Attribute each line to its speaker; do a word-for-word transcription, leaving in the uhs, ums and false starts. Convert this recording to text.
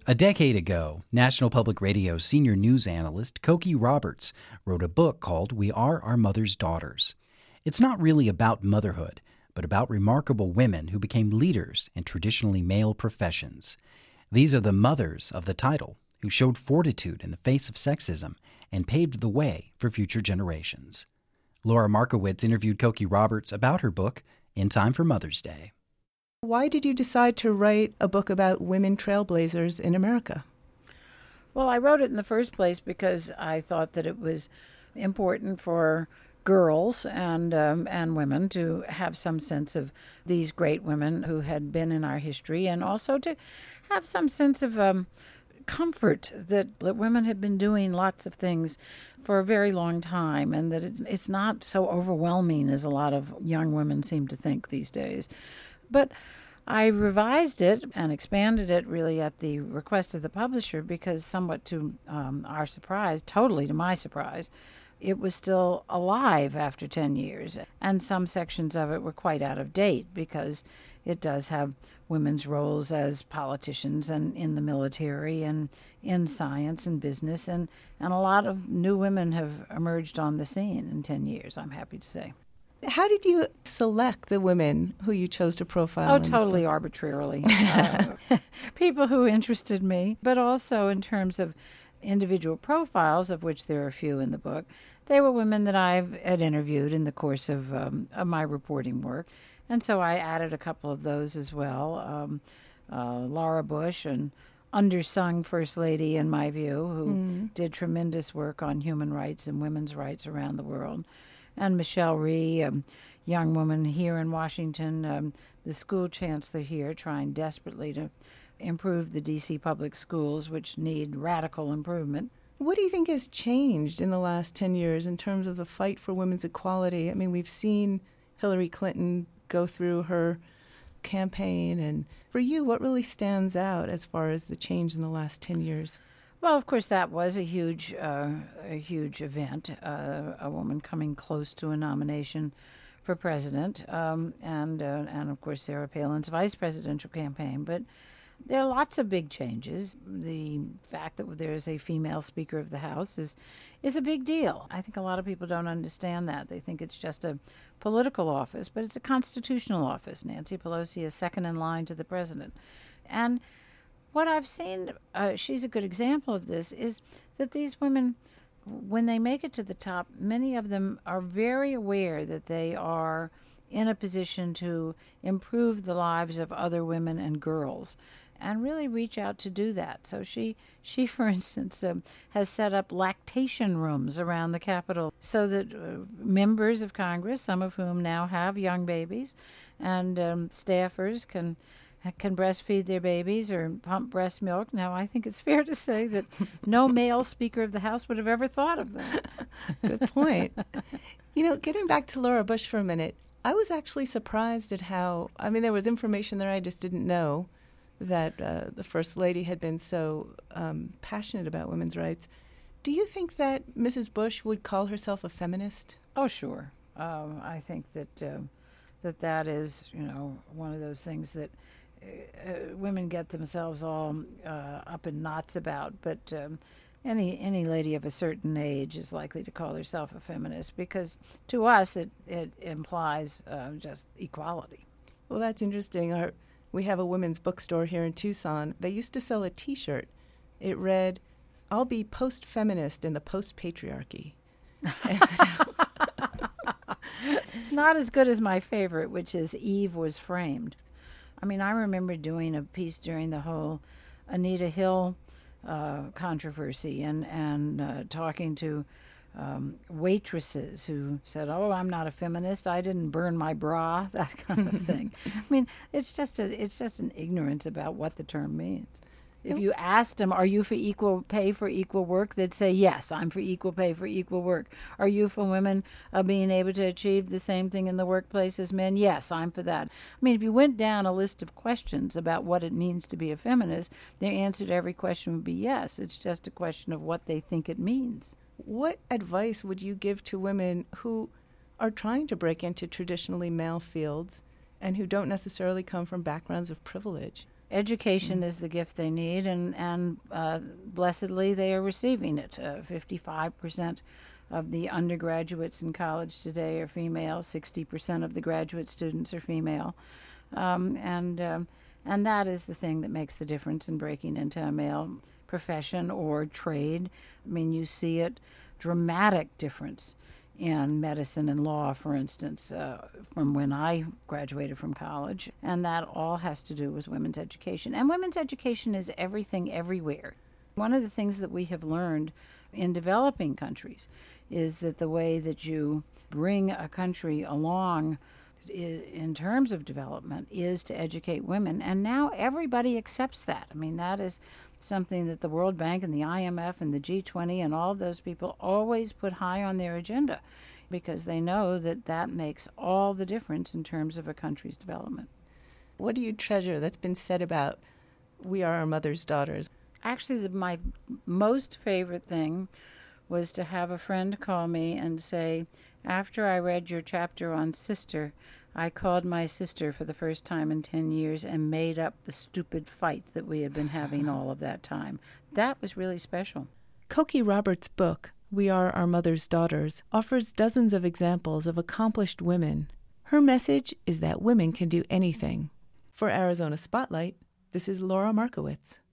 Speaker 1: A decade ago, National Public Radio senior news analyst Cokie Roberts wrote a book called We Are Our Mother's Daughters. It's not really about motherhood, but about remarkable women who became leaders in traditionally male professions. These are the mothers of the title, who showed fortitude in the face of sexism and paved the way for future generations. Laura Markowitz interviewed Cokie Roberts about her book in time for Mother's Day.
Speaker 2: Why did you decide to write a book about women trailblazers in America?
Speaker 3: Well, I wrote it in the first place because I thought that it was important for girls and um, and women to have some sense of these great women who had been in our history, and also to have some sense of um, comfort that, that women have been doing lots of things for a very long time, and that it, it's not so overwhelming as a lot of young women seem to think these days. But I revised it and expanded it really at the request of the publisher because, somewhat to um, our surprise, totally to my surprise, it was still alive after ten years. And some sections of it were quite out of date because it does have women's roles as politicians and in the military and in science and business. And, and a lot of new women have emerged on the scene in ten years, I'm happy to say.
Speaker 2: How did you select the women who you chose to profile?
Speaker 3: Oh, totally arbitrarily. uh, people who interested me, but also in terms of individual profiles, of which there are a few in the book. They were women that I've had interviewed in the course of, um, of my reporting work. And so I added a couple of those as well. Um, uh, Laura Bush, an undersung First Lady, in my view, who mm. did tremendous work on human rights and women's rights around the world. And Michelle Rhee, a young woman here in Washington, um, the school chancellor here, trying desperately to improve the D C public schools, which need radical improvement.
Speaker 2: What do you think has changed in the last ten years in terms of the fight for women's equality? I mean, we've seen Hillary Clinton go through her campaign. And for you, what really stands out as far as the change in the last ten years?
Speaker 3: Well, of course, that was a huge, uh, a huge event, uh, a woman coming close to a nomination for president, um, and, uh, and, of course, Sarah Palin's vice presidential campaign. But there are lots of big changes. The fact that there is a female Speaker of the House is, is a big deal. I think a lot of people don't understand that. They think it's just a political office, but it's a constitutional office. Nancy Pelosi is second in line to the president. And what I've seen, uh, she's a good example of this, is that these women, when they make it to the top, many of them are very aware that they are in a position to improve the lives of other women and girls, and really reach out to do that. So she, she for instance, um, has set up lactation rooms around the Capitol so that uh, members of Congress, some of whom now have young babies, and um, staffers can can breastfeed their babies or pump breast milk. Now, I think it's fair to say that no male Speaker of the House would have ever thought of that.
Speaker 2: Good point. You know, getting back to Laura Bush for a minute, I was actually surprised at how, I mean, there was information there I just didn't know, that uh, the First Lady had been so um, passionate about women's rights. Do you think that Missus Bush would call herself a feminist?
Speaker 3: Oh, sure. Um, I think that, uh, that that is, you know, one of those things that Uh, women get themselves all uh, up in knots about, but um, any any lady of a certain age is likely to call herself a feminist because to us it, it implies uh, just equality.
Speaker 2: Well, that's interesting. Our, we have a women's bookstore here in Tucson. They used to sell a T-shirt. It read, "I'll be post-feminist in the post-patriarchy."
Speaker 3: Not as good as my favorite, which is Eve was framed. I mean, I remember doing a piece during the whole Anita Hill uh, controversy and, and uh, talking to um, waitresses who said, oh, I'm not a feminist, I didn't burn my bra, that kind of thing. I mean, it's just a, it's just an ignorance about what the term means. If you asked them, are you for equal pay for equal work, they'd say, yes, I'm for equal pay for equal work. Are you for women uh, being able to achieve the same thing in the workplace as men? Yes, I'm for that. I mean, if you went down a list of questions about what it means to be a feminist, their answer to every question would be yes. It's just a question of what they think it means.
Speaker 2: What advice would you give to women who are trying to break into traditionally male fields and who don't necessarily come from backgrounds of privilege?
Speaker 3: Education is the gift they need, and, and uh, blessedly they are receiving it. Uh, fifty-five percent of the undergraduates in college today are female, sixty percent of the graduate students are female. Um, and, um, and that is the thing that makes the difference in breaking into a male profession or trade. I mean, you see it, dramatic difference in medicine and law, for instance, uh, from when I graduated from college. And that all has to do with women's education. And women's education is everything, everywhere. One of the things that we have learned in developing countries is that the way that you bring a country along in terms of development is to educate women. And now everybody accepts that. I mean, that is something that the World Bank and the I M F and the G twenty and all of those people always put high on their agenda, because they know that that makes all the difference in terms of a country's development.
Speaker 2: What do you treasure that's been said about We Are Our Mother's Daughters?
Speaker 3: Actually, the, my most favorite thing was to have a friend call me and say, after I read your chapter on sister, I called my sister for the first time in ten years and made up the stupid fight that we had been having all of that time. That was really special.
Speaker 2: Cokie Roberts' book, We Are Our Mother's Daughters, offers dozens of examples of accomplished women. Her message is that women can do anything. For Arizona Spotlight, this is Laura Markowitz.